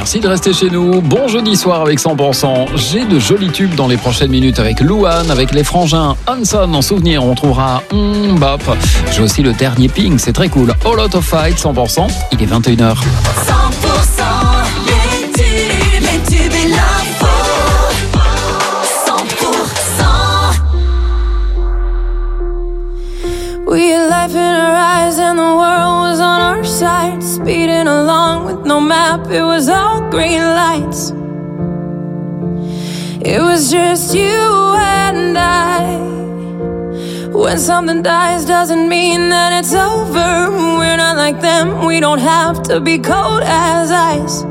Merci de rester chez nous. Bon jeudi soir avec 100%. J'ai de jolis tubes dans les prochaines minutes avec Louane, avec les frangins Hanson. En souvenir, on trouvera Bop. J'ai aussi le dernier Pink, c'est très cool. All Out of Fight, 100%. Il est 21h. 100% les tubes et l'info. 100%. We had life in our eyes and the world was on our side. Speeding along with no map, it was all green lights. It was just you and I. When something dies doesn't mean that it's over. We're not like them, we don't have to be cold as ice.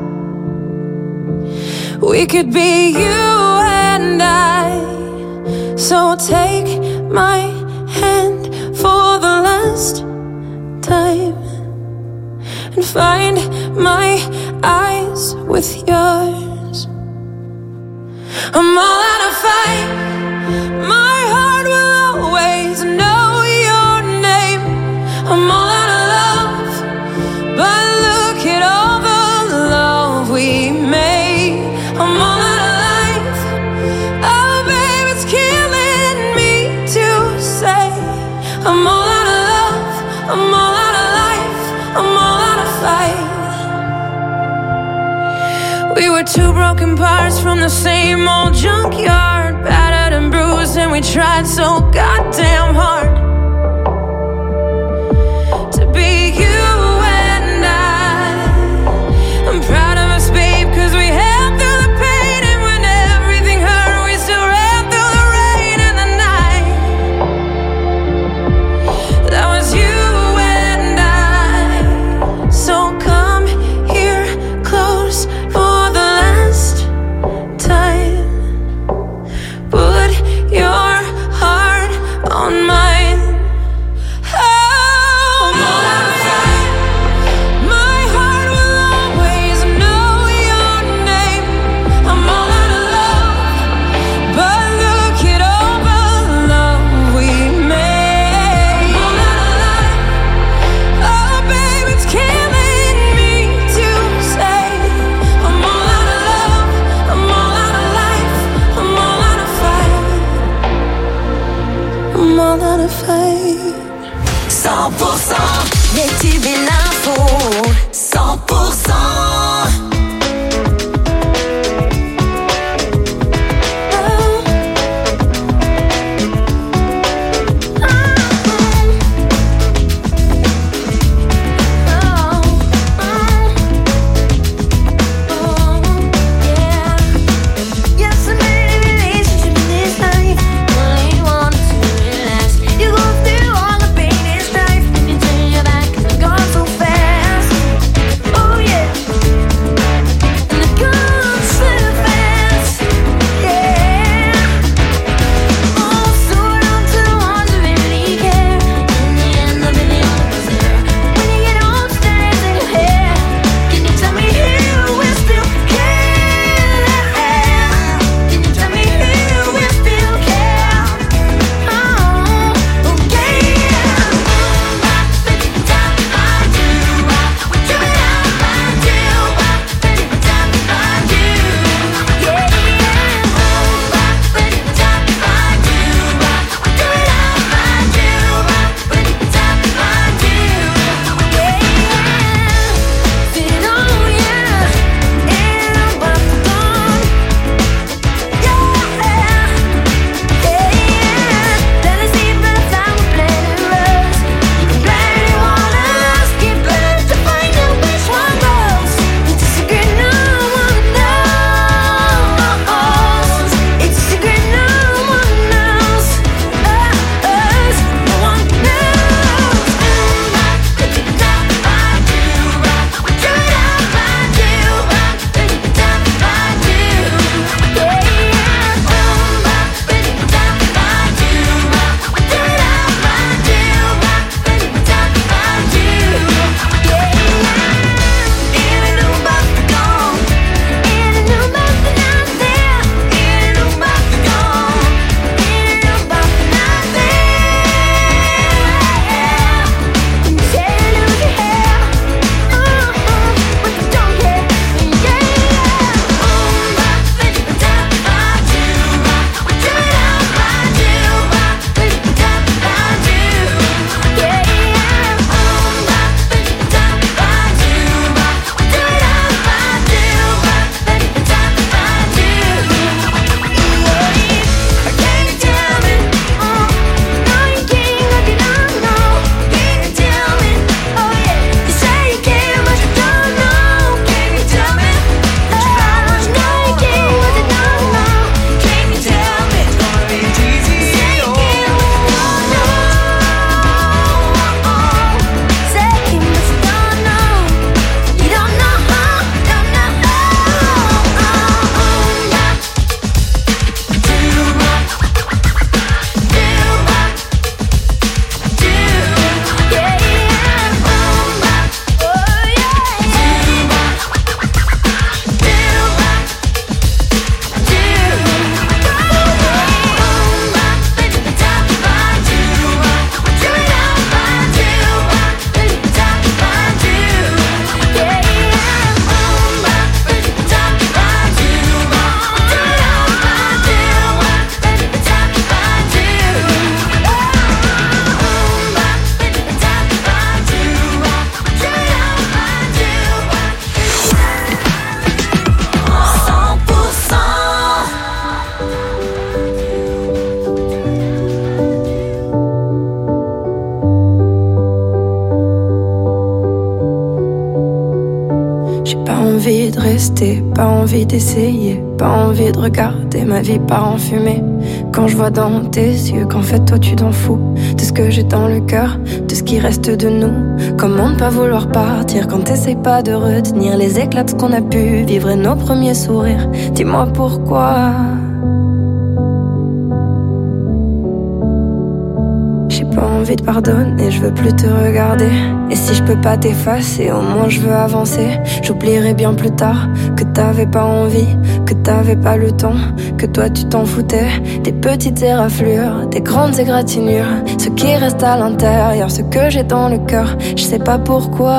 We could be you and I. So take my hand for the last time and find my eyes with yours. I'm all out of fight. My heart will always know your name. I'm all out of love, but look at all the love we made. I'm all out of life. Oh babe, it's killing me to say I'm all out of love, I'm all out of life, I'm all out of fight. We were two broken parts from the same old junkyard, battered and bruised, and we tried so goddamn hard to be you and I. I'm proud of us, babe, cause we held through the pain, and when everything hurt, we still ran through the rain and the night. That was you and I. So come here close for the last time. Put your heart on mine. J'ai pas envie de rester, pas envie d'essayer, pas envie de regarder ma vie part en fumée. Quand je vois dans tes yeux qu'en fait toi tu t'en fous de ce que j'ai dans le cœur, de ce qui reste de nous. Comment ne pas vouloir partir quand t'essayes pas de retenir les éclats de ce qu'on a pu vivre et nos premiers sourires. Dis-moi pourquoi. J'ai pas envie de pardonner, je veux plus te regarder. Et si je peux pas t'effacer, au moins je veux avancer. J'oublierai bien plus tard que t'avais pas envie, que t'avais pas le temps, que toi tu t'en foutais. Des petites éraflures, des grandes égratignures, ce qui reste à l'intérieur, ce que j'ai dans le cœur, je sais pas pourquoi.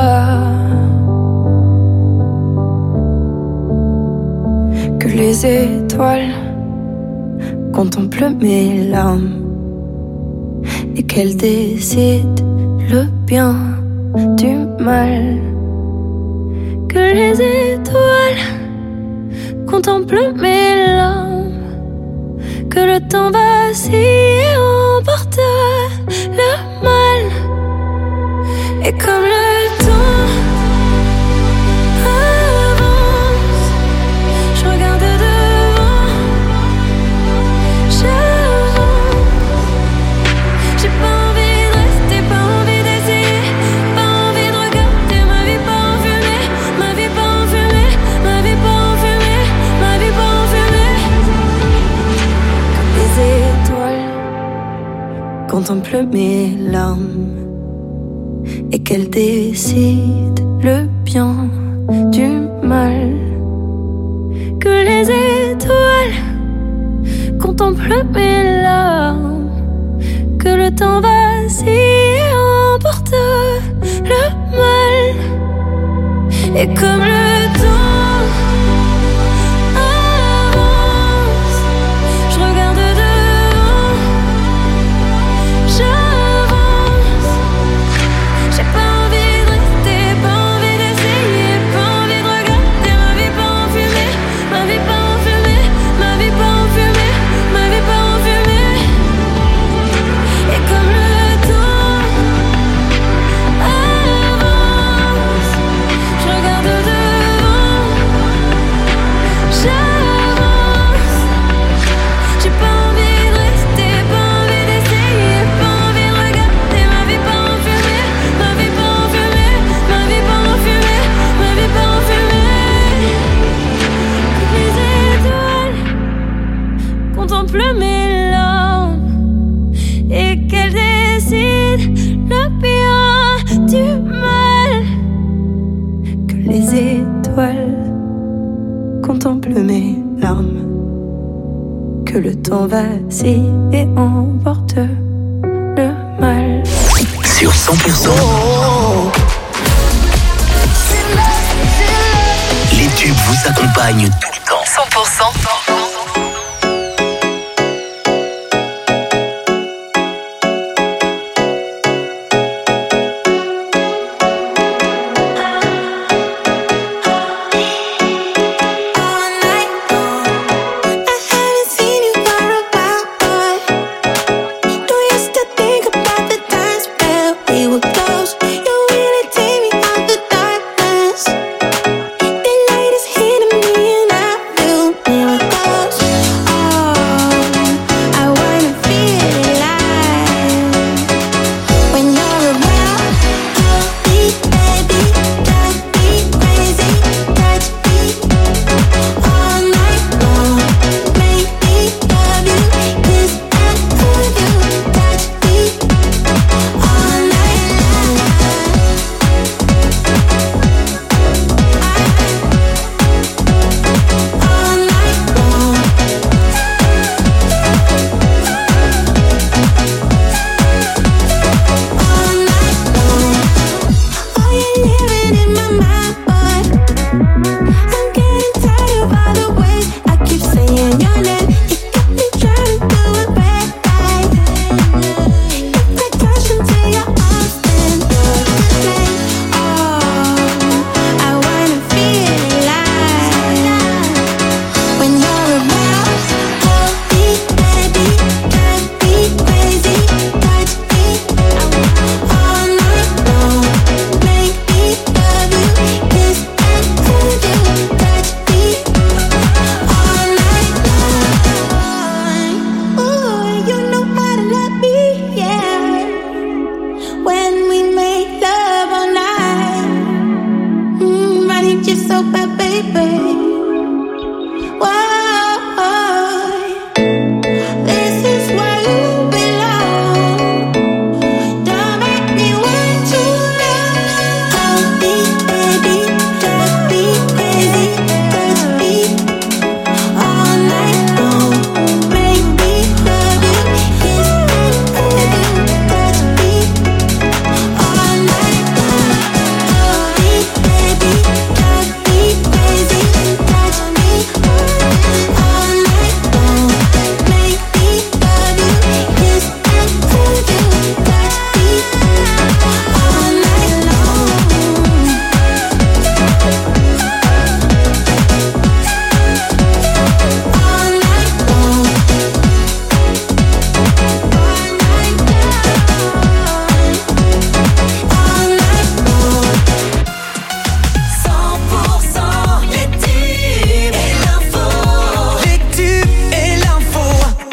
Que les étoiles contemplent mes larmes et qu'elle décide le bien du mal. Que les étoiles contemplent mes larmes, que le temps vacille et emporte le mal. Et comme le temps avance, je regarde devant, j'avance. J'ai pas envie de rester, pas envie d'essayer, pas envie de regarder ma vie pas en fumée, ma vie pas en fumée, ma vie pas en fumée, ma vie pas en fumée. Comme les étoiles contemplent mes larmes et qu'elles décident le bien du mal. Que les étoiles contemplent mes larmes, que le temps vacille et emporte le mal. Et comme le temps avance, je regarde devant, j'avance. J'ai pas envie de rester, pas envie d'essayer, pas envie de regarder ma vie pas en fumée, ma vie pas en fumée, ma vie pas en fumée, ma vie pas en fumée. Et comme le temps avance, je regarde devant, j'avance. J'ai pas envie de rester, pas envie d'essayer, pas envie de regarder ma vie pas en fumée, ma vie pas en fumée, ma vie pas en fumée, ma vie pas en fumée. Que les étoiles contemplent mes larmes et qu'elles décident le bien du mal. Que les étoiles contemplent mes larmes, que le temps vacille et emporte le mal. Sur 100%, les tubes vous accompagnent tout le temps. 100%. Miracle. need you so bad, baby. Why? This is where you belong. Don't make me wait too long. I'll be baby, just be crazy, touch me all night long. Make me love you, kiss me, touch me all night long. I'll be baby, just be crazy, touch me all night long. Make me love you, kiss me, touch me all night long. All night long. All night long. 100% les tubes et l'info. Les tubes et l'info.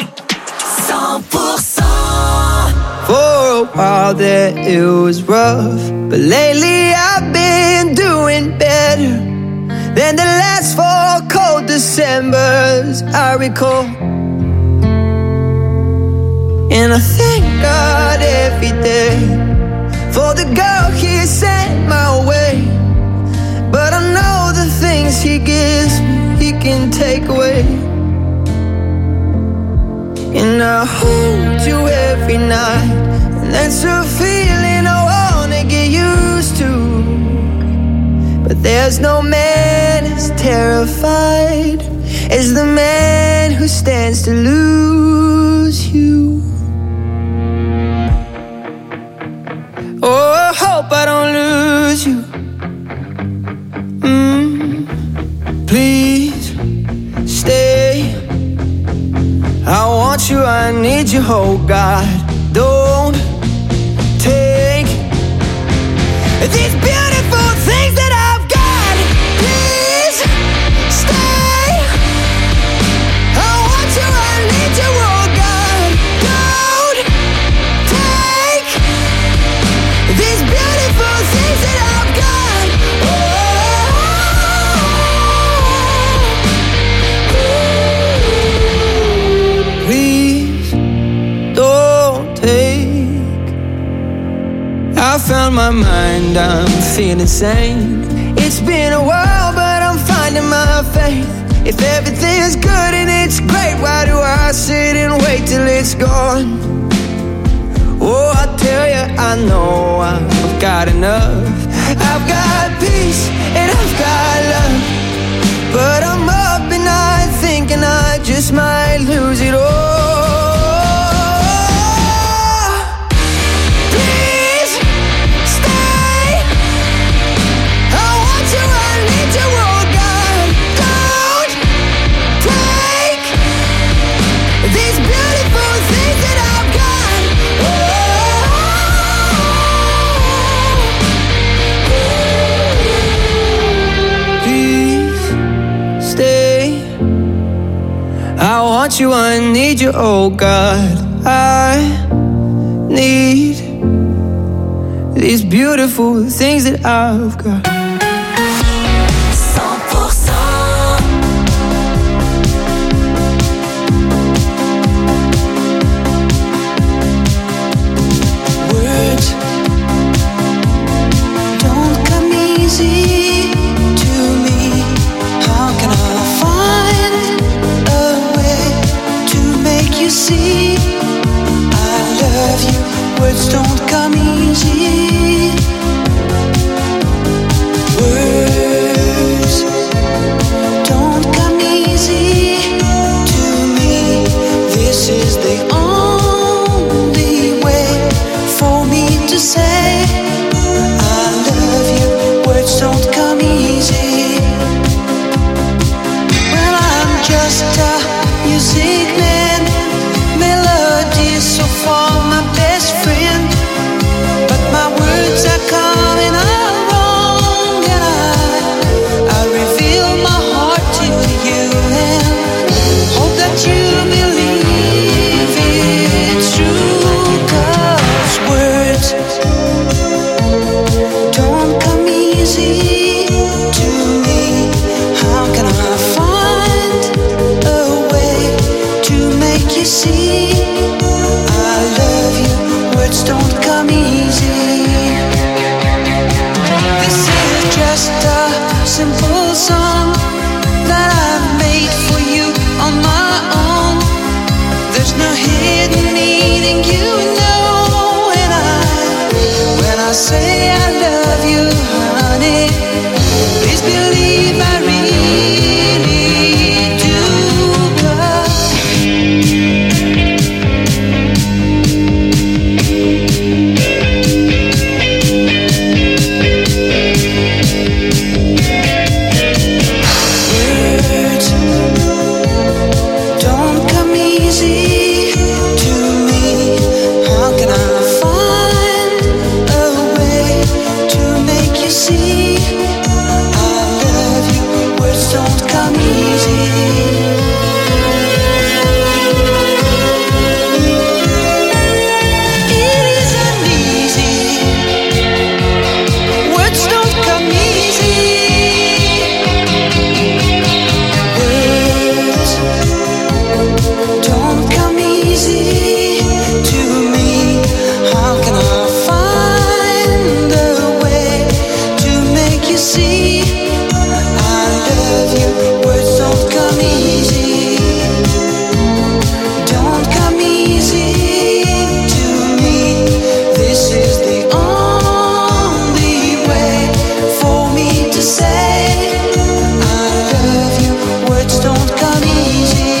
100%. For a while there it was rough, but lately I've been doing better than the last 4 cold Decembers I recall. And I thank God every day for the girl He sent my way. But I know the things He gives me, He can take away. And I hold you every night, and that's a feeling I wanna get used to. But there's no man as terrified as the man who stands to lose you. Oh, I hope I don't lose you. Please stay. I want you, I need you, oh God. Don't take these beautiful things that I've got. Please stay. I want you, I need you, oh God. Don't take these beautiful things that I've got. Please don't take. I found my mind, I'm feeling sane. It's been a while, but I'm finding my faith. If everything's good and it's great, why do I sit and wait till it's gone? Oh, I tell you, I know I've got enough. I've got peace and I've got love, but I'm up at night thinking I just might lose it all. Please stay. I want you, I need you, oh God. Don't take these beautiful things that I've got. Please stay. I want you, I need you, oh God. I need these beautiful things that I've got. 100%. Words don't come easy to me. How can I find a way to make you see I love you? Words don't come easy. simple song that I've made for you on my own. There's no hidden meaning, you know. When I say I love you, honey, please believe I really do. Words don't come easy to me. How can I find a way to make you see I love you? Words don't come easy. It isn't easy. Words don't come easy. Words don't come easy to me. How can I find a way to make you see I love you? Words don't come easy. Don't come easy to me. This is the only way for me to say I love you. Words don't come easy.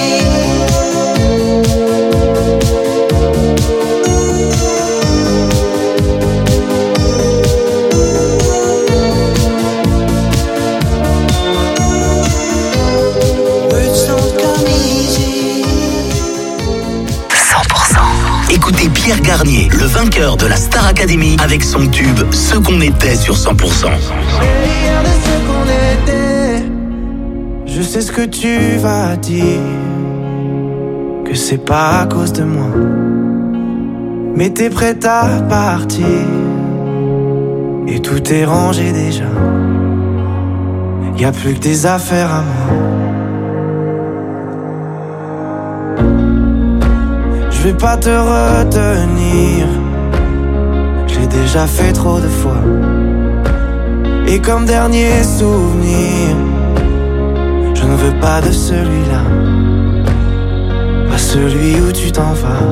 Words don't come easy. 100%. Écoutez Pierre Garnier, le vainqueur de la Star Academy, avec son tube Ce qu'on était sur 100%. Meilleur de ce qu'on était. Je sais ce que tu vas dire, que c'est pas à cause de moi, mais t'es prête à partir et tout est rangé déjà. Y a plus que des affaires à moi. Je vais pas te retenir, je l'ai déjà fait trop de fois. Et comme dernier souvenir, je ne veux pas de celui-là, pas celui où tu t'en vas.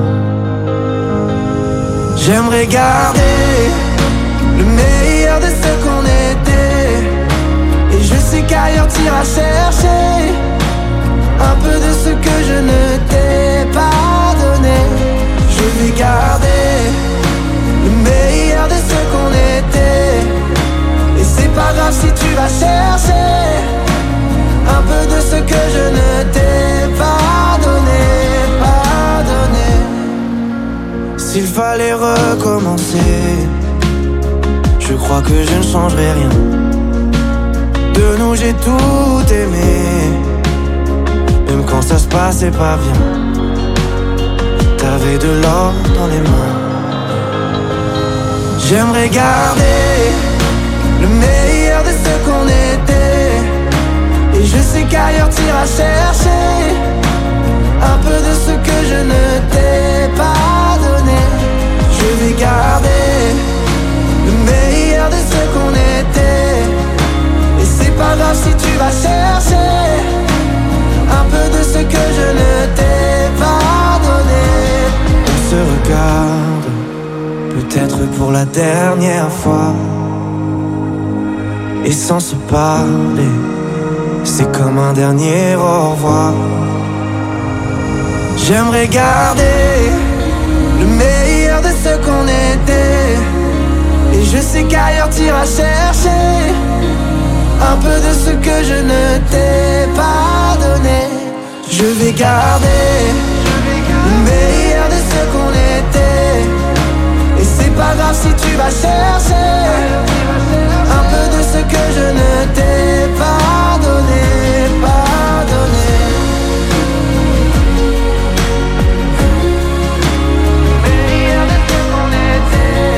J'aimerais garder le meilleur de ce qu'on était, et je sais qu'ailleurs t'iras chercher un peu de ce que je ne t'ai pas donné. Je vais garder le meilleur de ce qu'on était, et c'est pas grave si tu vas chercher un peu de ce que je ne t'ai pas donné, pas donné. S'il fallait recommencer, je crois que je ne changerai rien. De nous j'ai tout aimé, même quand ça se passait pas bien. T'avais de l'or dans les mains. J'aimerais garder le meilleur de ce qu'on était, et je sais qu'ailleurs t'iras chercher un peu de ce que je ne t'ai pas donné. Je vais garder le meilleur de ce qu'on était, et c'est pas grave si tu vas chercher un peu de ce que je ne t'ai pas donné. On se regarde, peut-être pour la dernière fois, et sans se parler, c'est comme un dernier au revoir. J'aimerais garder le meilleur de ce qu'on était, et je sais qu'ailleurs t'iras chercher un peu de ce que je ne t'ai pas donné. Je vais garder le meilleur de ce qu'on était, et c'est pas grave si tu vas chercher un peu de ce que je ne t'ai pas donné, pas donné. Meilleur de ce qu'on était,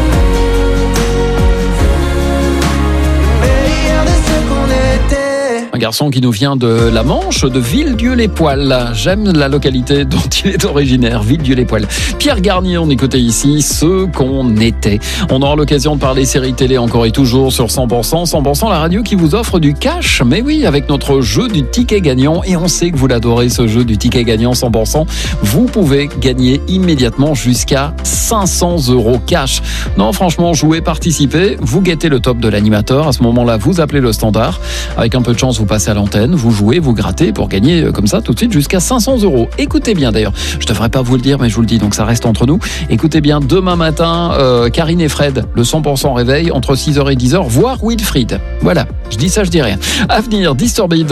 meilleur de ce qu'on était. Un garçon qui nous vient de la Manche, de Villedieu-les-Poils. J'aime la localité dont il est originaire, Villedieu-les-Poils. Pierre Garnier, on écoutait ici ce qu'on était. On aura l'occasion de parler séries télé encore et toujours sur 100%. 100% la radio qui vous offre du cash. Mais oui, avec notre jeu du ticket gagnant. Et on sait que vous l'adorez, ce jeu du ticket gagnant 100%. Vous pouvez gagner immédiatement jusqu'à 500 € cash. Non, franchement, jouez, participez. Vous guettez le top de l'animateur. À ce moment-là, vous appelez le standard. Avec un peu de chance, vous passez à l'antenne. Vous jouez, vous grattez pour gagner comme ça tout de suite jusqu'à 500 €. Écoutez bien d'ailleurs. Je devrais pas vous le dire, mais je vous le dis, donc ça reste entre nous. Écoutez bien, demain matin, Karine et Fred, le 100% réveil, entre 6h et 10h, voire Wilfried. Voilà, je dis ça, je dis rien. À venir, Disturbed.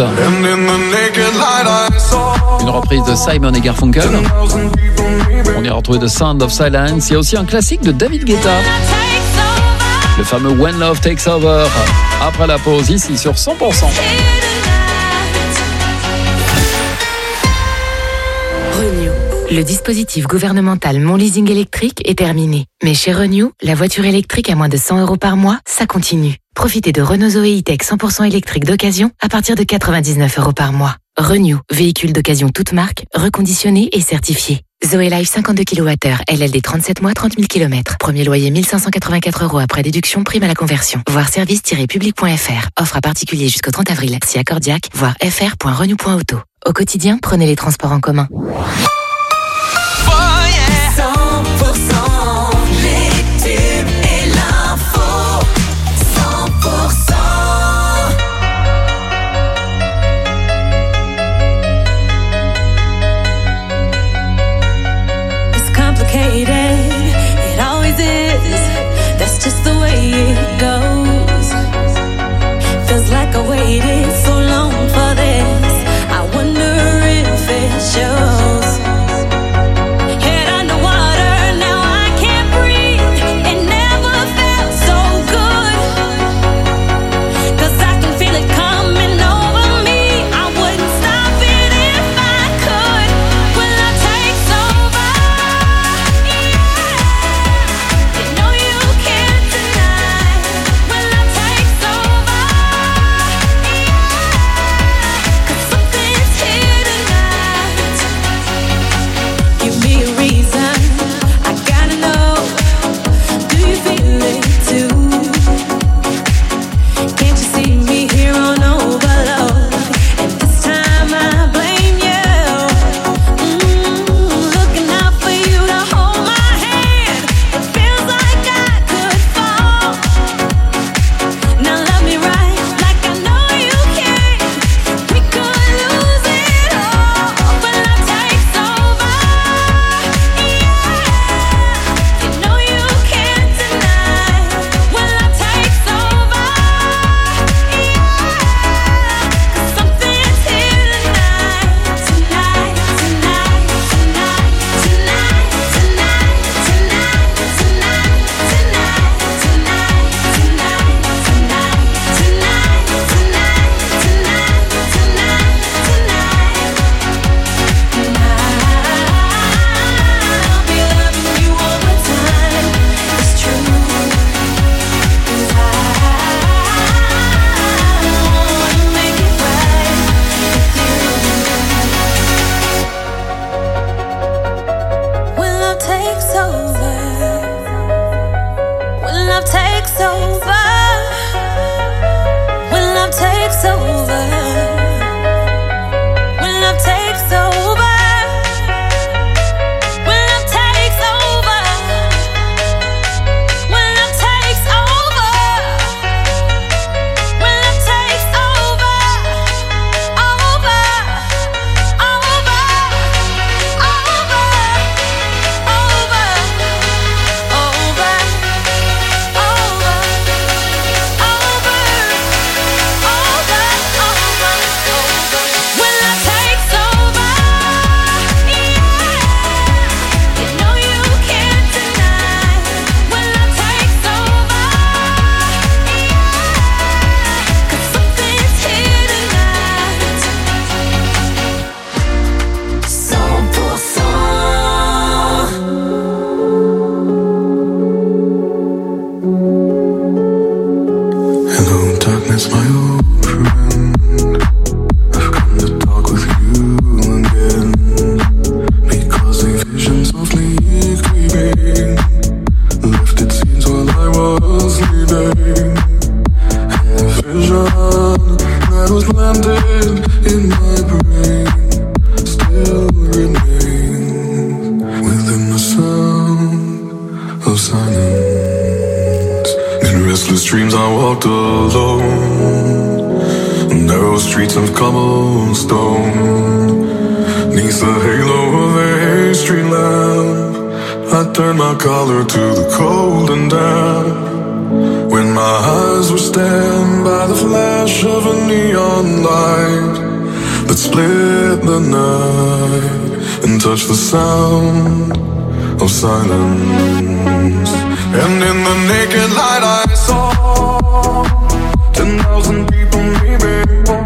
Une reprise de Simon et Garfunkel. On y a retrouvé The Sound of Silence. Il y a aussi un classique de David Guetta. Le fameux When Love Takes Over. Après la pause, ici sur 100%. Renew. Le dispositif gouvernemental Mon Leasing électrique est terminé. Mais chez Renew, la voiture électrique à moins de 100 € par mois, ça continue. Profitez de Renault Zoé E-Tech 100% électrique d'occasion à partir de 99 € par mois. Renew, véhicule d'occasion toute marque, reconditionné et certifié. Zoé Life 52 kWh, LLD 37 mois, 30 000 km. Premier loyer 1584 € après déduction, prime à la conversion. Voir service-public.fr. Offre à particulier jusqu'au 30 avril. Si accordiaque, voir fr.renew.auto. Au quotidien, prenez les transports en commun. 100% les tubes et l'info. 100%. It's complicated, it always is. That's just the way it goes. Feels like I waited so long for this. I wonder if it shows. echoes landed in my brain still remain within the sound of silence. In restless dreams I walked alone, narrow streets of cobblestone. Neath the halo of a street lamp, I turned my collar to the cold and damp. When my eyes were stabbed by the flash of a neon light that split the night and touched the sound of silence. And in the naked light I saw 10,000 people maybe,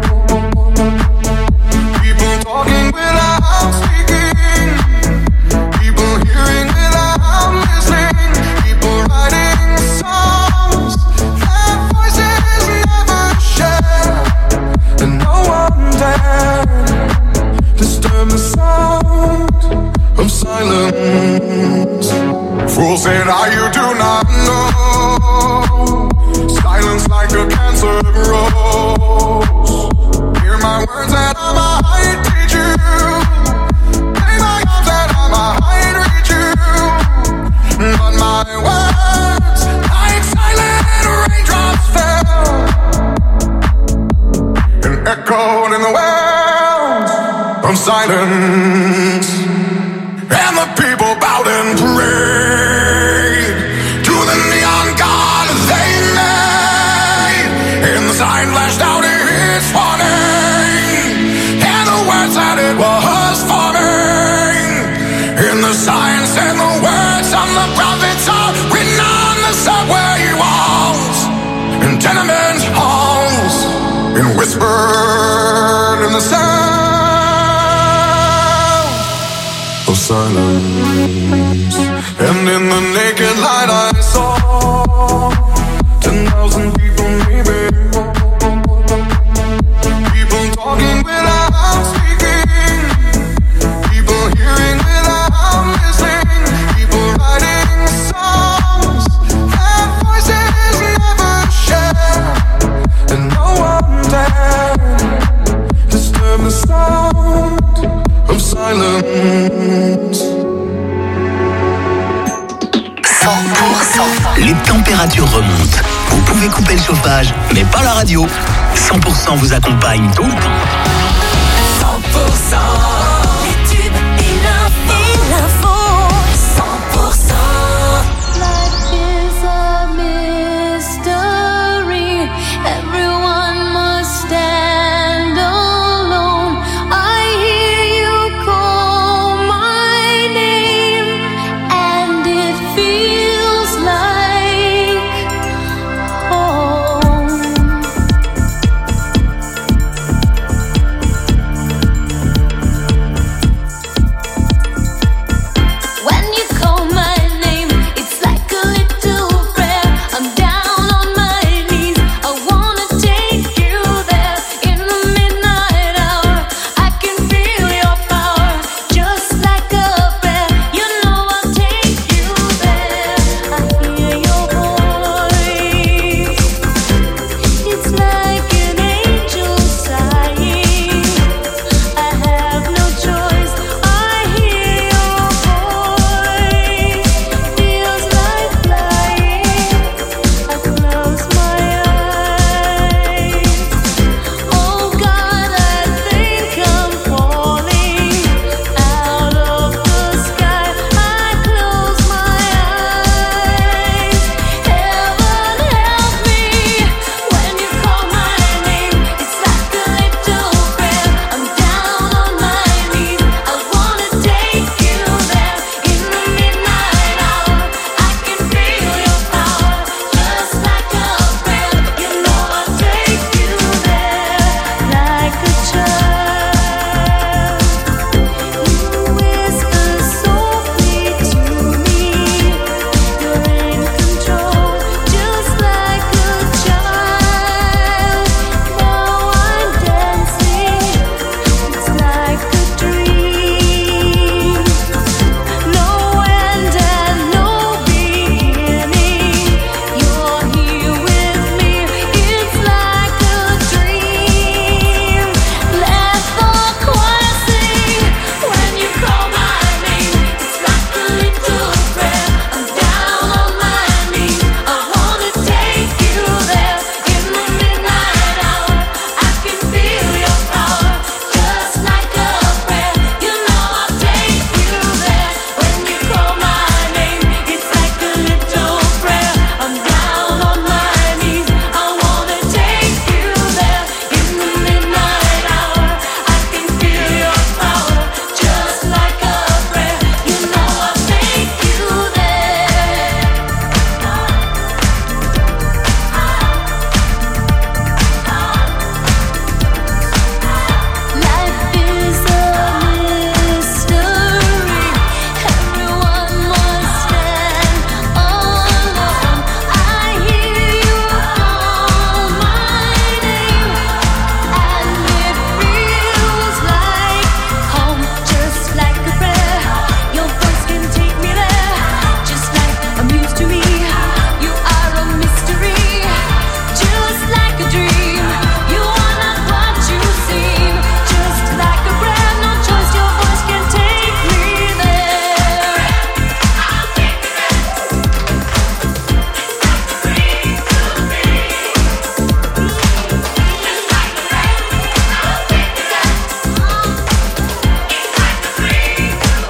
people talking without speaking, people hearing without listening, people writing songs that voices never share, and no one dared disturb the sound of silence. Fools said, you do not know, silence like a cancer grows. Hear my words and I might teach you, play my arms and I might reach you, but my words like silent raindrops fell and echoed in the wells of silence. And the people bowed and prayed to the neon god they made, and the sign flashed out its warning, and the words that it was forming. And the sign said the words of the prophets are written on the subway walls and tenement halls, and whispered in the sound of silence. And in the naked light I saw 10,000 people maybe, people talking without speaking, people hearing without listening, people writing songs that voices never share, and no one dared disturb the sound of silence. 100%. Les températures remontent. Vous pouvez couper le chauffage, mais pas la radio. 100% vous accompagne tout le temps. 100%. Les tubes et l'info. 100%. Life is a mystery. Everyone must stand alone. I hear you call my name, and it feels like home.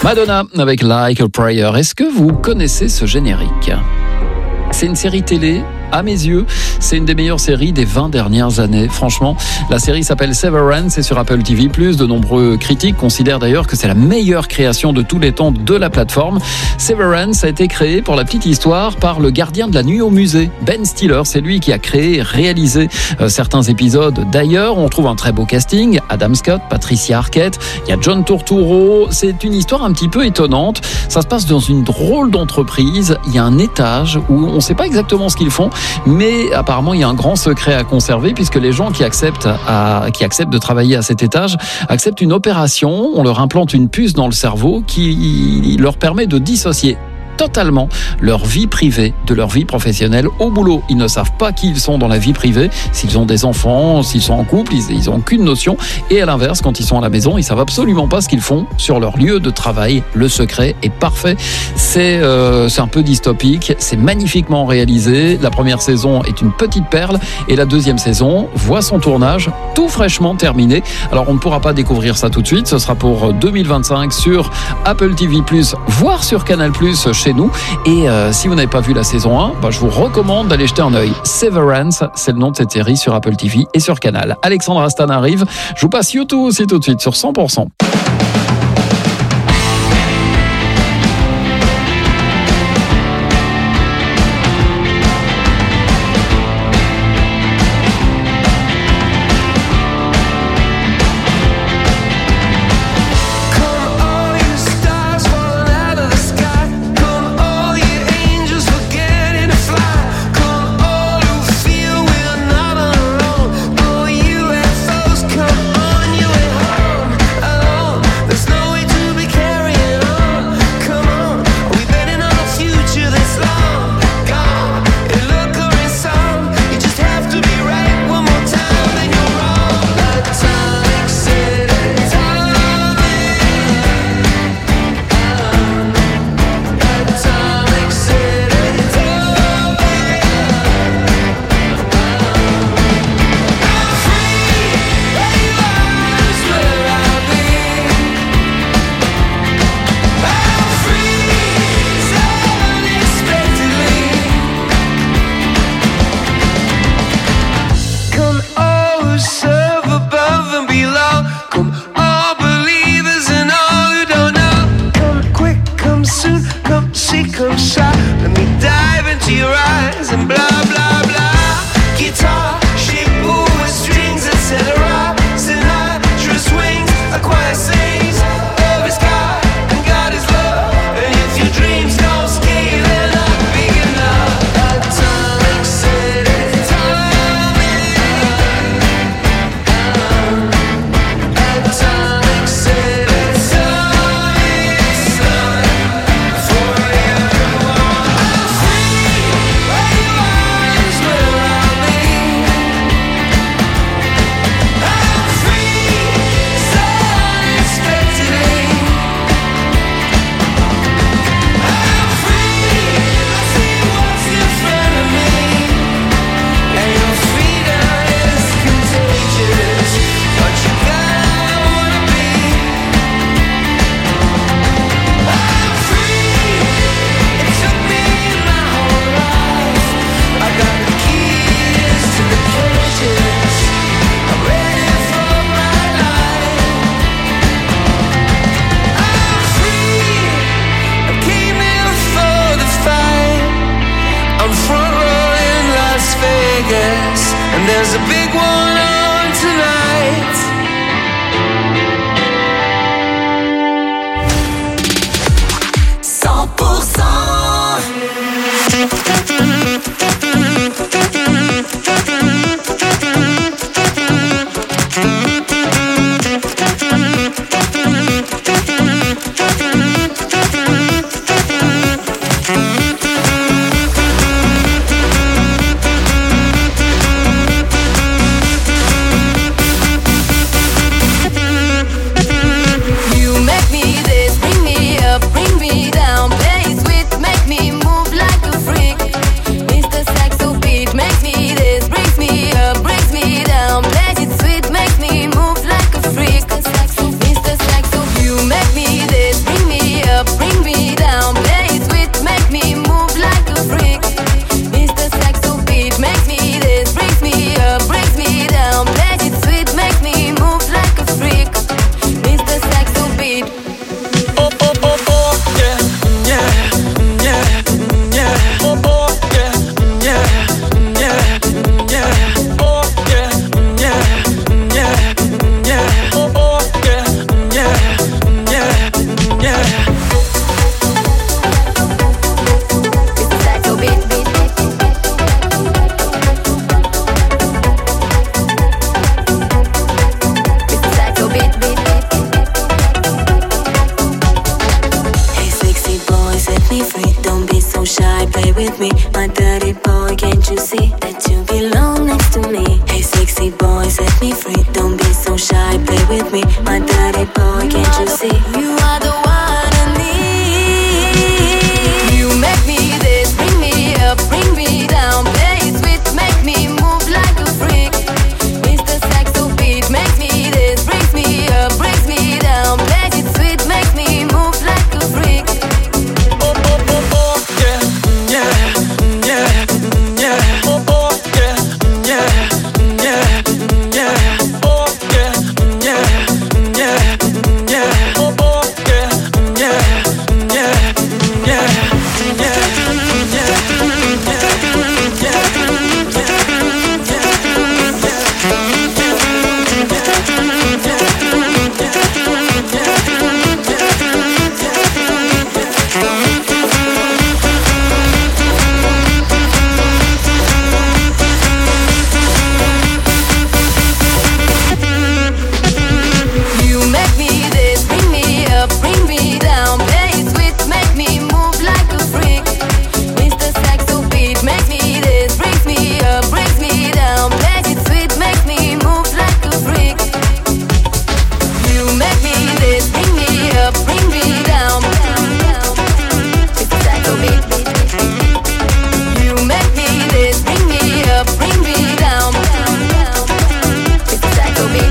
Madonna avec Like a Prayer. Est-ce que vous connaissez ce générique ? C'est une série télé. À mes yeux, c'est une des meilleures séries des 20 dernières années. Franchement, la série s'appelle Severance, c'est sur Apple TV+. De nombreux critiques considèrent d'ailleurs que c'est la meilleure création de tous les temps de la plateforme. Severance a été créé, pour la petite histoire, par le gardien de la nuit au musée, Ben Stiller. C'est lui qui a créé et réalisé certains épisodes. D'ailleurs, on trouve un très beau casting. Adam Scott, Patricia Arquette, il y a John Turturro. C'est une histoire un petit peu étonnante. Ça se passe dans une drôle d'entreprise. Il y a un étage où on ne sait pas exactement ce qu'ils font. Mais apparemment, il y a un grand secret à conserver puisque les gens qui acceptent de travailler à cet étage acceptent une opération. On leur implante une puce dans le cerveau qui leur permet de dissocier totalement leur vie privée de leur vie professionnelle au boulot. Ils ne savent pas qui ils sont dans la vie privée, s'ils ont des enfants, s'ils sont en couple, ils n'ont aucune notion. Et à l'inverse, quand ils sont à la maison, ils savent absolument pas ce qu'ils font sur leur lieu de travail. Le secret est parfait. C'est un peu dystopique, c'est magnifiquement réalisé. La première saison est une petite perle et la deuxième saison voit son tournage tout fraîchement terminé. Alors on ne pourra pas découvrir ça tout de suite, ce sera pour 2025 sur Apple TV+, voire sur Canal+, chez nous. Et si vous n'avez pas vu la saison 1, je vous recommande d'aller jeter un œil. Severance, c'est le nom de cette série sur Apple TV et sur Canal. Alexandre Astan arrive. Je vous passe YouTube aussi tout de suite sur 100%. set me free. Don't be so shy, play with me, my dirty boy, can't you see? You are the one I need. You make me this, bring me up, bring me down, play it sweet, make me move like a freak. Mr. Saxo beat makes me this, brings me up, brings me down, play it sweet, makes me move like a freak. Oh, oh, oh, oh, yeah, yeah, yeah, yeah. Oh, oh, yeah, yeah, yeah, yeah. Oh, yeah, yeah, yeah, yeah. Oh, oh, yeah, yeah, yeah, yeah, You make me this, bring me up, bring me down, play it sweet, make me move like a freak. Mr. Saxo beat makes me this, brings me up, brings me down, play it sweet, makes me move like a freak. You make me this, bring me up, bring me down. Mr. Saxo beat. You make me this, bring me up, bring me down. Mr. Saxo beat.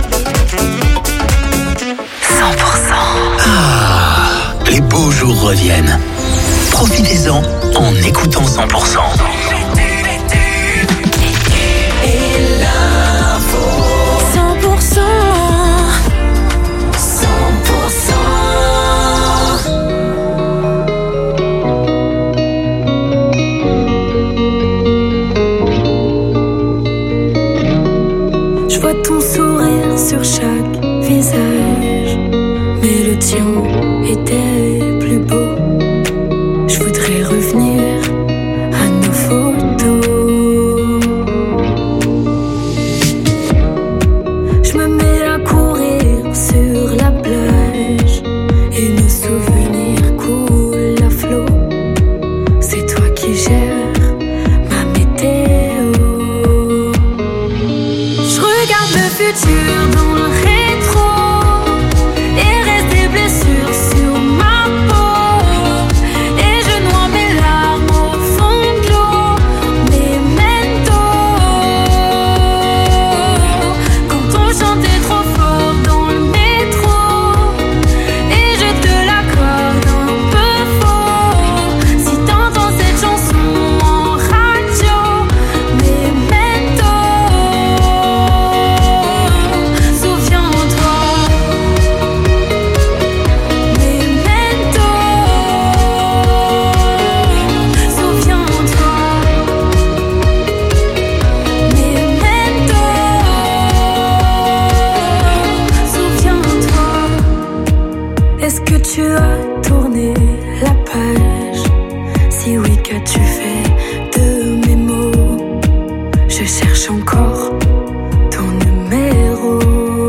100%. Les beaux jours reviennent. Profitez-en en écoutant 100%. Et l'info 100%. 100%. Je vois ton sourire sur chaque visage, mais le tien était plus beau. Je voudrais revenir à nos photos. Je me mets à courir sur la plage et nos souvenirs coulent à flot. C'est toi qui gères ma météo. Je regarde le futur dans le rétro et reste des blessures sur ma peau. Et je noie mes larmes au fond de l'eau. Memento. Quand on chantait trop fort dans le métro et je te l'accorde un peu faux. Si t'entends cette chanson en radio, Memento. Souviens-toi, Memento. Souviens-toi, Memento. Souviens-toi. Est-ce que tu as tourné la page? Si oui, qu'as-tu fait de mes mots? Je cherche encore ton numéro.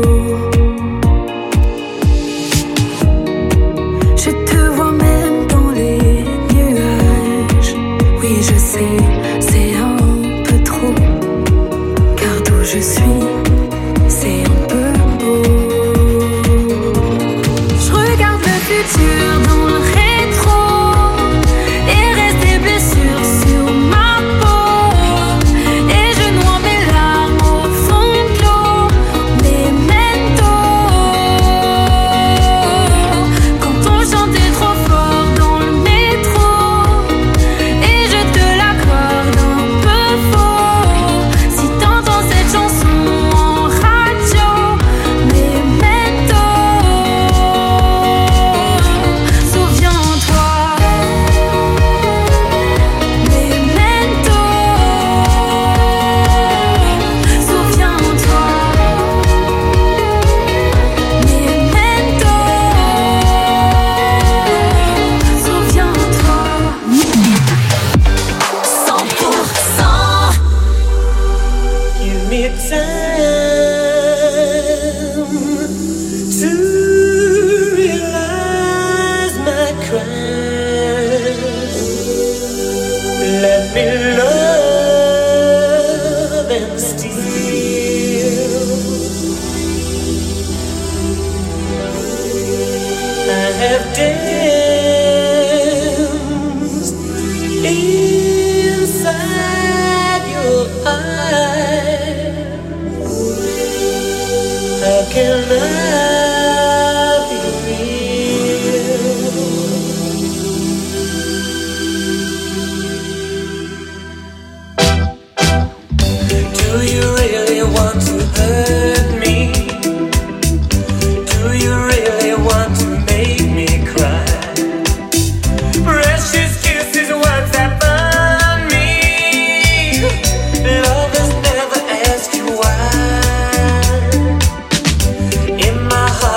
Je te vois même dans les nuages. Oui, je sais, c'est un peu trop. Car d'où je suis, c'est un peu beau. Je regarde le futur can I be real? Do you really want to hurt me? Do you really want to make me cry? Precious kisses, words that burn me. Lovers never ask you why. In my heart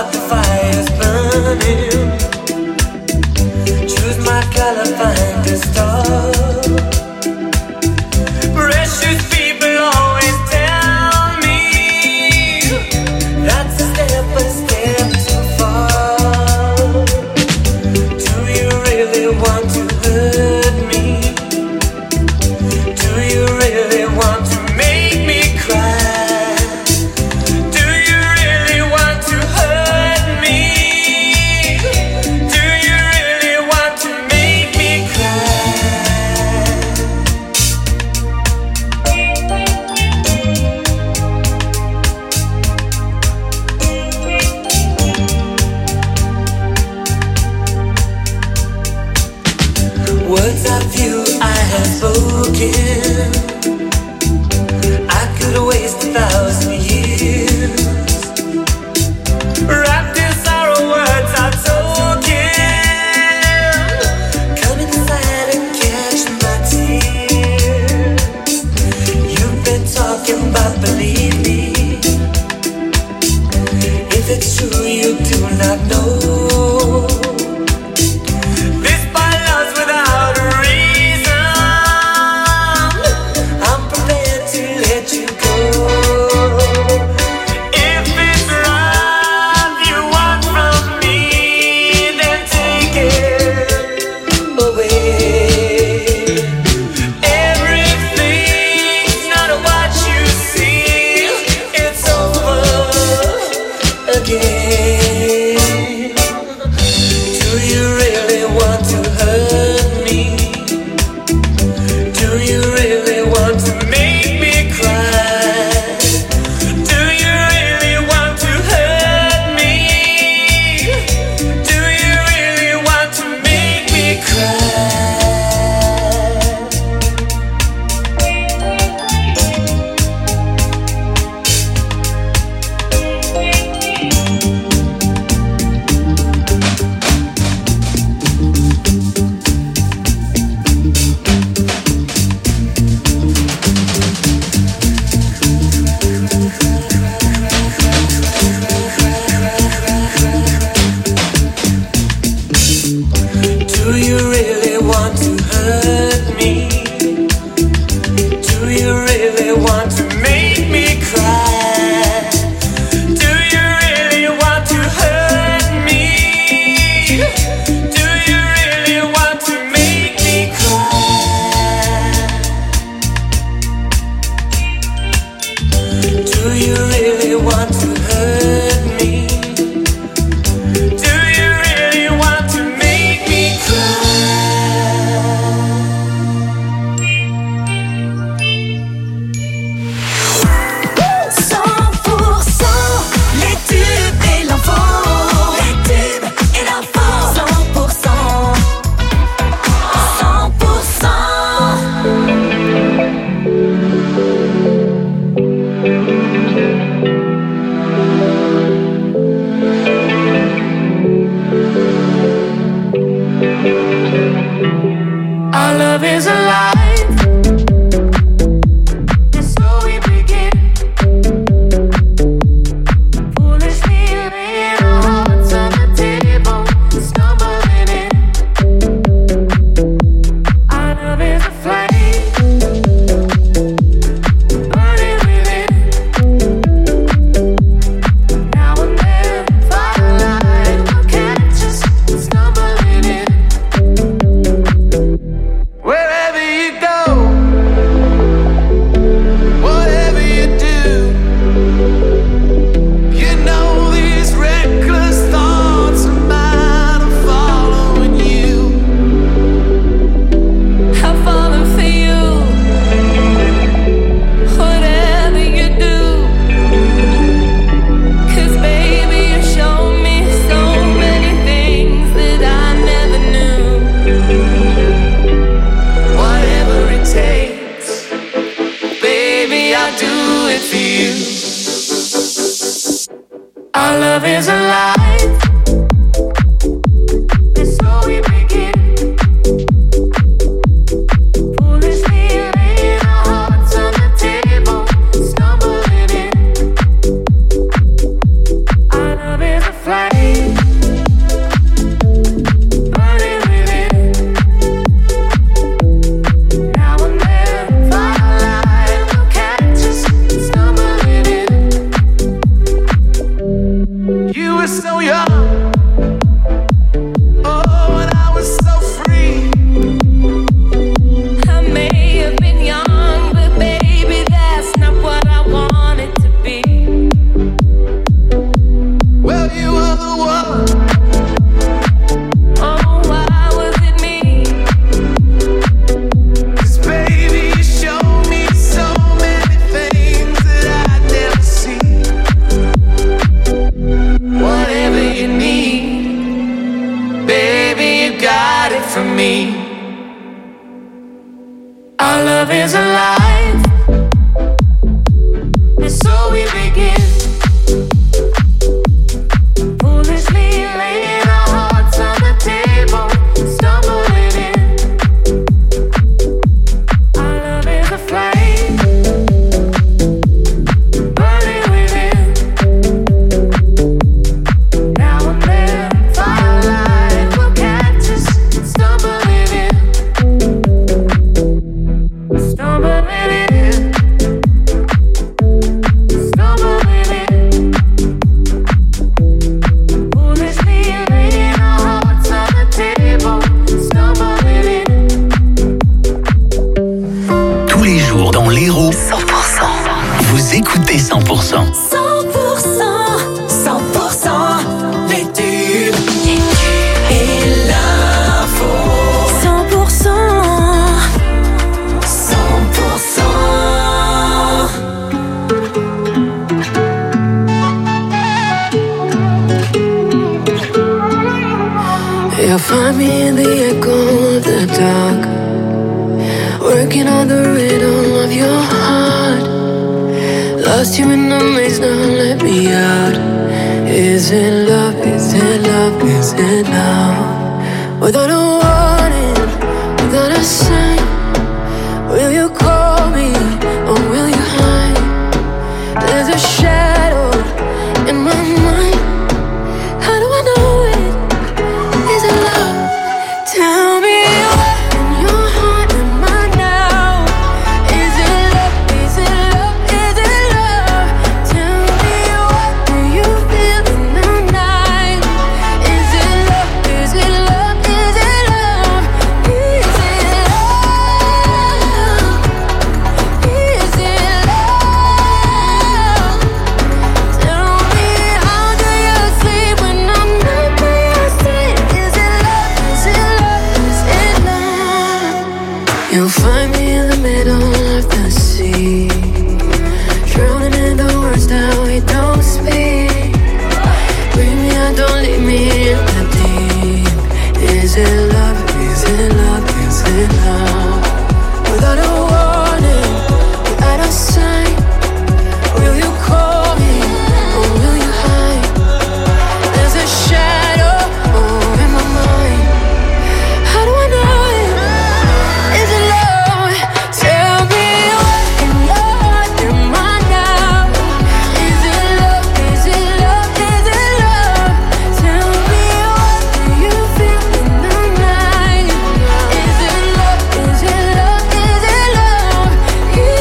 Our love is alive. And so we begin. Foolishly laying our hearts on the table, stumbling in. Our love is a flame, burning within. Now and then, firelight will catch us stumbling in. You were so young, oh, and I was so free. I may have been young, but baby, that's not what I wanted to be. Well, you were the one. Oh, why was it me? 'Cause baby, you showed me so many things that I'd never see. Whatever you need, baby, you got it from me. Our love is alive, and so we begin. Foolishly laying our hearts on the table, stumbling in. Our love is a flame, burning within. Now and then, firelight will catch us stumbling in. Stumbling in. Stumbling in. Foolishly laying our hearts on the table, stumbling in. Tous les jours dans l'Hérault, 100%. Vous écoutez 100%. 100%, les tubes et l'info. 100%. You'll find me in the echo of the dark, working on the rhythm of your heart. Lost you in the maze, now let me out. Is it love, is it love, is it love? Without a warning, without a sign, will you call me or will you hide? There's a shadow in my mind. How do I know it? Is it love? Tell me what in your heart am I now? Is it love? Is it love? Is it love? Tell me what do you feel in the night? Is it love? Is it love? Is it love? Is it love? Is it love? Tell me how do you sleep when I'm not by your side? Is it love? Is it love? Is it love? You'll find me in the middle of the sea, drowning in the words that we don't speak. Bring me out, don't leave me in the deep. Is it love? Is it love? Is it love? Without a warning, without a sign, will you call me or will you hide? There's a shadow in my mind. How do I know it? Is it love? Tell me what in your heart am I now? Is it love? Is it love? Is it love? Tell me what do you feel in the night? Is it love? Is it love? Is it love? Is it love? Is it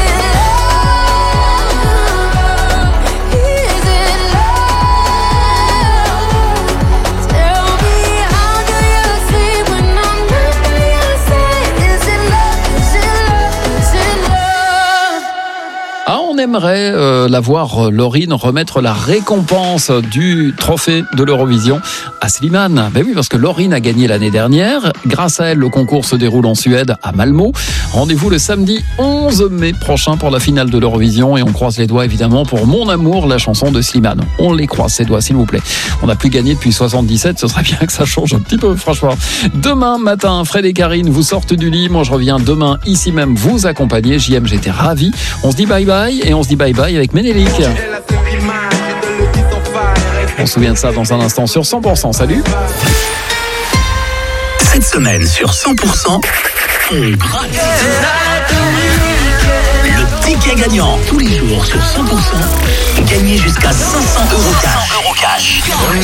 love? Tell me how do you sleep when I'm not by your side? Is it love? Is it love? Is it love? Ah, on aimerait la voir, Laurine, remettre la récompense du trophée de l'Eurovision à Slimane. Ben oui, parce que Laurine a gagné l'année dernière. Grâce à elle, le concours se déroule en Suède, à Malmö. Rendez-vous le samedi 11 mai prochain pour la finale de l'Eurovision. Et on croise les doigts, évidemment, pour Mon Amour, la chanson de Slimane. On les croise, ces doigts, s'il vous plaît. On n'a plus gagné depuis 77. Ce serait bien que ça change un petit peu, franchement. Demain matin, Fred et Karine vous sortent du lit. Moi, je reviens demain, ici même, vous accompagner. JM, j'étais ravi. On se dit bye bye et on se dit bye bye avec Ménélique. Elle a cette image de le 10 en face. On se souvient de ça dans un instant sur 100%. Salut. Cette semaine sur 100%, on gratte. Le ticket gagnant tous les jours sur 100%. Gagnez jusqu'à 500 € cash.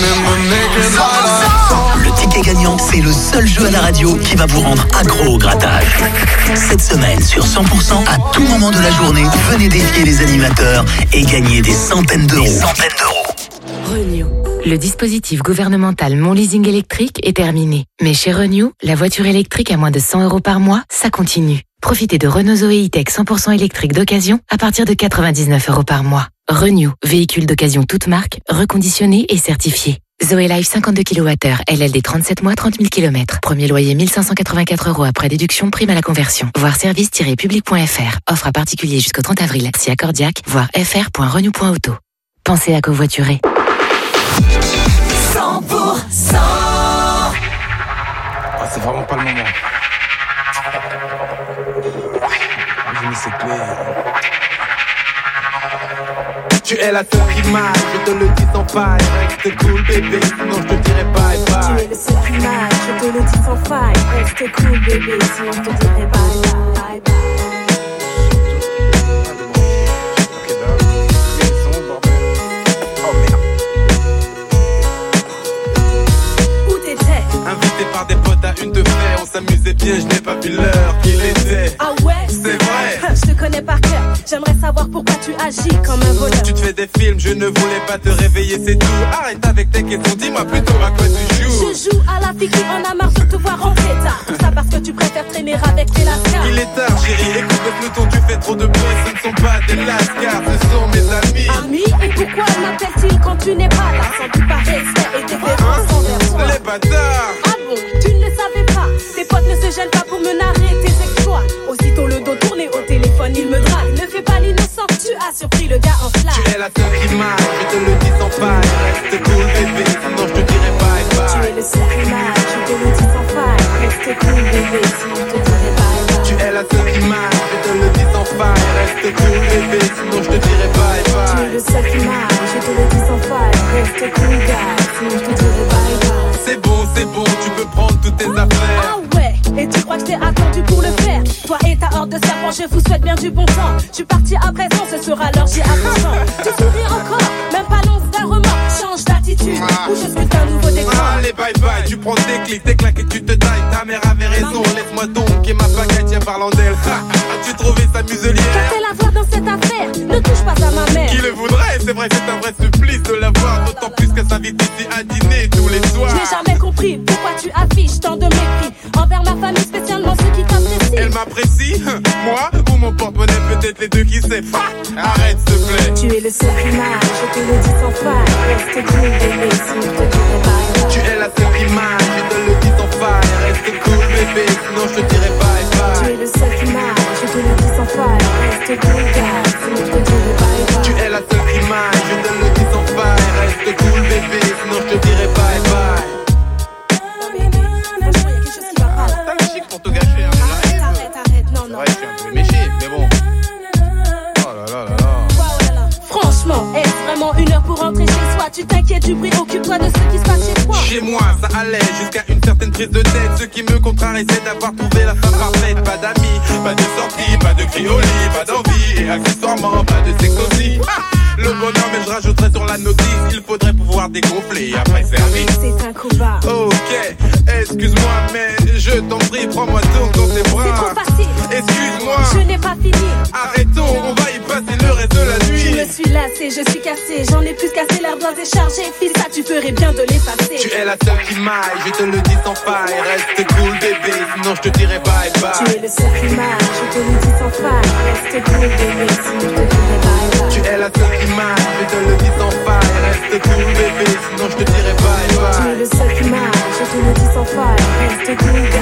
Le ticket gagnant, c'est le seul jeu à la radio qui va vous rendre accro au grattage. Cette semaine sur 100%, à tout moment de la journée, venez défier les animateurs et gagner des centaines d'euros. Renew. Le dispositif gouvernemental Mon Leasing électrique est terminé. Mais chez Renew, la voiture électrique à moins de 100 € par mois, ça continue. Profitez de Renault Zoé E-Tech 100% électrique d'occasion à partir de 99 € par mois. Renew, véhicule d'occasion toute marque, reconditionné et certifié. Zoé Life 52 kWh, LLD 37 mois, 30 000 km. Premier loyer 1584 € après déduction, prime à la conversion. Voir service-public.fr. Offre à particulier jusqu'au 30 avril. Si accordiaque, voir fr.renew.auto. Pensez à covoiturer. 100%. C'est vraiment pas le moment. Je ne sais plus. Tu es la seule qui m'aille, je te le dis sans faille. Reste cool bébé, sinon je te dirai bye bye. Tu es le seul qui m'aille, je te le dis sans faille. Reste cool bébé, sinon je te dirai bye bye bye. Invité par des potes à une de fait, on s'amusait bien, je n'ai pas vu l'heure qu'il était. Ah ouais? C'est vrai. Je te connais par cœur, j'aimerais savoir pourquoi tu agis comme un voleur. Tu te fais des films, je ne voulais pas te réveiller, c'est tout. Arrête avec tes questions, dis-moi plutôt à quoi tu joues. Je joue à la fille qui en a marre de te voir rentrer tard. Tout ça parce que tu préfères traîner avec les lascars. Il est tard chérie, écoute le peloton, tu fais trop de bruit. Ce ne sont pas des lascars, ce sont mes amis. Amis? Et pourquoi m'appellent-ils quand tu n'es pas là? Sans doute par respect et déférence envers toi. Les bâtards. Ah bon, tu ne le savais pas. Tes potes ne se gênent pas pour me narrer tes exploits. Aussitôt le dos tourné au téléphone, il me drague. Ne fais pas l'innocent, tu as surpris le gars en flash. Tu es la seule qui m'aille, je te le dis sans faille. Reste cool bébé, sinon je te dirai bye bye. Tu es le seul qui m'aille, je te le dis sans faille. Reste cool bébé, sinon je te dirai bye bye. Tu es la seule qui m'aille, je te le dis sans faille. Reste cool bébé, sinon je te dirai bye Tu bye. es le seul qui m'aille, je te le dis sans faille. Reste cool gars, sinon je te dirai bye bye. C'est bon, tu peux prendre toutes tes affaires. Ah ouais, et tu crois que je t'ai attendu pour le faire? Toi et ta horde de serpents, je vous souhaite bien du bon temps. Je suis parti à présent, ce sera l'heure, j'y attends. Tu souris encore, même pas l'once d'un remords. Change d'attitude, ou je suis un nouveau décor. Allez bye bye, tu prends tes clics, tes claques et tu te tailles. Ta mère avait raison, laisse-moi donc. Et ma pagaille, tiens parlant d'elle. As-tu trouvé sa muselière? Qu'a-t-elle à voir dans cette affaire? Ne touche pas à ma mère. Qui le voudrait? C'est vrai, c'est un vrai supplice de la voir. D'autant plus qu'elle s'invite ici à dîner tous les soirs. Je n'ai jamais compris pourquoi tu affiches tant de mépris envers ma famille, spécialement ceux qui t'apprécient. Elle m'apprécie? Moi? Ou mon porte-monnaie? Peut-être les deux, qui sait? Arrête s'il te plaît. Tu es le seul qui m'aille, je te le dis sans faille. Reste cool bébé, sinon je te dirai bye bye. Tu es la seule qui m'aille, je te le dis sans faille. Reste cool bébé, sinon je te dirai bye bye. Tu es le seul qui m'aille, je te le dis sans faille. Reste cool gars, sinon je te dirai bye bye. Tu es la seule qui m'aille, je te le dis sans faille. Reste cool bébé, sinon je te dirai bye bye. T'as le chic pour te gâcher, hein. Arrête, non. Ouais, je suis un peu méché, mais bon. Oh là là là là. Franchement, est-ce vraiment une heure pour rentrer chez soi? Tu t'inquiètes du bruit, occupe-toi de ce qui se passe chez toi. Chez moi, ça allait jusqu'à une certaine prise de tête. Ce qui me contrarie, c'est d'avoir trouvé la femme parfaite. Pas d'amis, pas de sortie, pas de cri au lit, pas d'envie. Et accessoirement, pas de sexe aussi. Le bonheur, mais je rajouterai sur la notice. Il faudrait pouvoir dégonfler après servir. C'est un coup bas. Ok, excuse-moi, mais je t'en prie, prends-moi donc dans tes bras. C'est trop facile. Excuse-moi. Je n'ai pas fini. Arrêtons, on va y passer le reste de la nuit. Je me suis lassée, je suis cassée. J'en ai plus cassé, l'air doigt déchargé. Fils, ça, tu ferais bien de l'effacer. Tu es la seule qui m'aille, je te le dis sans faille. Reste cool bébé, sinon je te dirai bye bye. Tu es le seul qui m'aille, je te le dis sans faille. Reste cool bébé, sinon je te dirai bye bye. Tu es la seule qui m'aille, je te le dis sans faille. Reste cool bébé, sinon je te dirai bye bye. Tu es le seul qui m'aille, je te le dis sans faille. Reste cool bébé,